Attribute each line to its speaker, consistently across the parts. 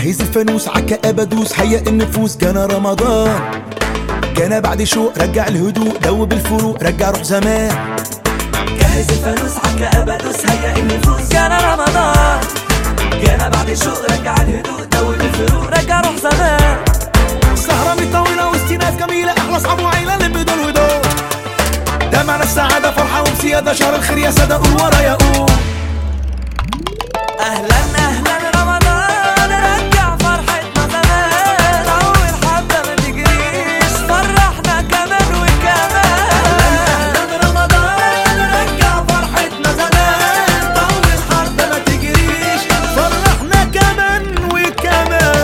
Speaker 1: جهز الفانوس عالكآبة دوس، هيأ النفوس جانا رمضان. جانا بعد شوق رجع الهدوء، دوب الفروق رجع روح زمان.
Speaker 2: جهز الفانوس عالكآبة دوس، هيأ النفوس جانا رمضان. جانا بعد شوق رجع الهدوء، دوب الفروق رجع روح زمان.
Speaker 1: سهرة طويلة وسط ناس جميلة، احلى اصحاب وعيلة اللي بدون ودول. ده معنى السعادة فرحة ومسيادة، شهر الخير يا سادة قول ورايا قول.
Speaker 2: اهلا اهلا رمضان، رجع فرحتنا زمان. اول حبة ما تجريش، فرحنا كمان وكمان. اهلا رمضان، رجع فرحتنا زمان.
Speaker 1: اول حبة ما تجريش، فرحنا كمان وكمان.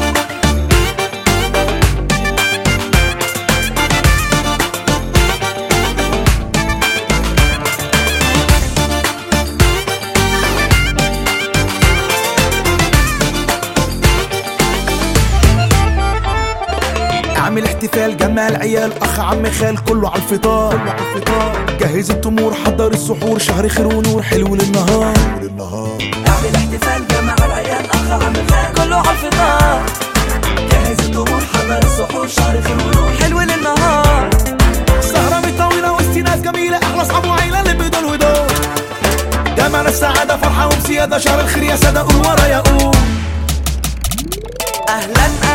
Speaker 1: اعمل احتفال جمع العيال، اخ عم خال كله على الفطار. جهز التمور حضر السحور، شهر خير ونور حلو للنهار.
Speaker 2: اعمل احتفال جمع العيال، اخ عم خال كله على الفطار. جهز التمور حضر السحور، شهر خير ونور حلو للنهار.
Speaker 1: سهرة طويلة وسط ناس جميلة، احلى اصحاب وعيلة اللي بدون ودول. ده معنى السعادة فرحة ومسيادة، شهر الخير يا سادة قول ورايا قول.
Speaker 2: اهلا